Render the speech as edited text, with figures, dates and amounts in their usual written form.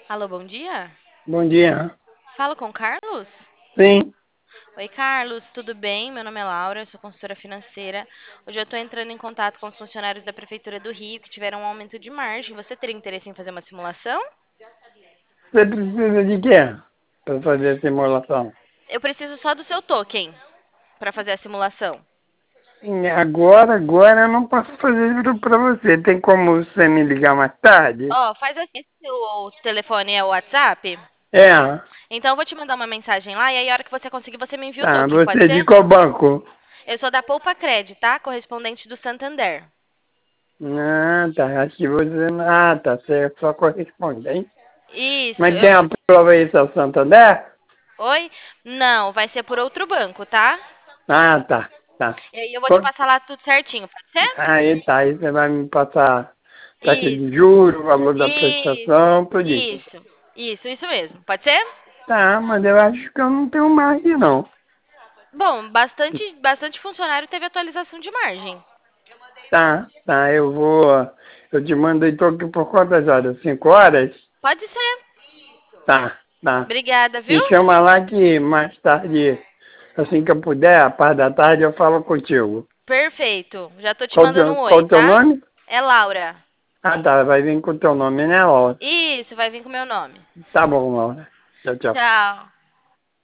Alô, bom dia? Bom dia. Falo com o Carlos? Sim, Oi, Carlos, tudo bem? Meu nome é Laura, eu sou consultora financeira. Hoje eu estou entrando em contato com os funcionários da Prefeitura do Rio que tiveram um aumento de margem. Você teria interesse em fazer uma simulação? você precisa de quê para fazer a simulação? Eu preciso só do seu token para fazer a simulação. Agora eu não posso fazer isso para você. Tem como você me ligar mais tarde? Ó, faz assim, o telefone é o WhatsApp? É, Então eu vou te mandar uma mensagem lá e aí a hora que você conseguir você me envia o tá. token, Você pode é de ser? qual banco? Eu sou da Poupa Cred, tá? Correspondente do Santander. Ah, tá. Acho que você. Ah, tá. Você é só correspondente. Isso, Mas tem a prova aí, seu Santander? Oi? Não, vai ser por outro banco, tá? Ah, tá. Tá. E aí eu vou te Co- passar lá tudo certinho, pode ser? Aí tá. Aí você vai me passar taxa de Isso, juros, valor da isso, prestação, tudo isso. isso mesmo. Pode ser? Tá, mas eu acho que eu não tenho margem, não. Bom, bastante funcionário teve atualização de margem. Tá, tá, eu te mando então aqui por quantas horas? 5 horas? Pode ser. Tá, tá. Obrigada, viu? Me chama lá que mais tarde, assim que eu puder, a parte da tarde, eu falo contigo. Perfeito. Já tô te Qual o mandando um teu, qual oi, o teu tá? nome? É Laura. Ah, tá, vai vir com o teu nome, né, Laura? Isso, vai vir com o meu nome. Tá bom, Laura. Tchau, tchau. Tchau.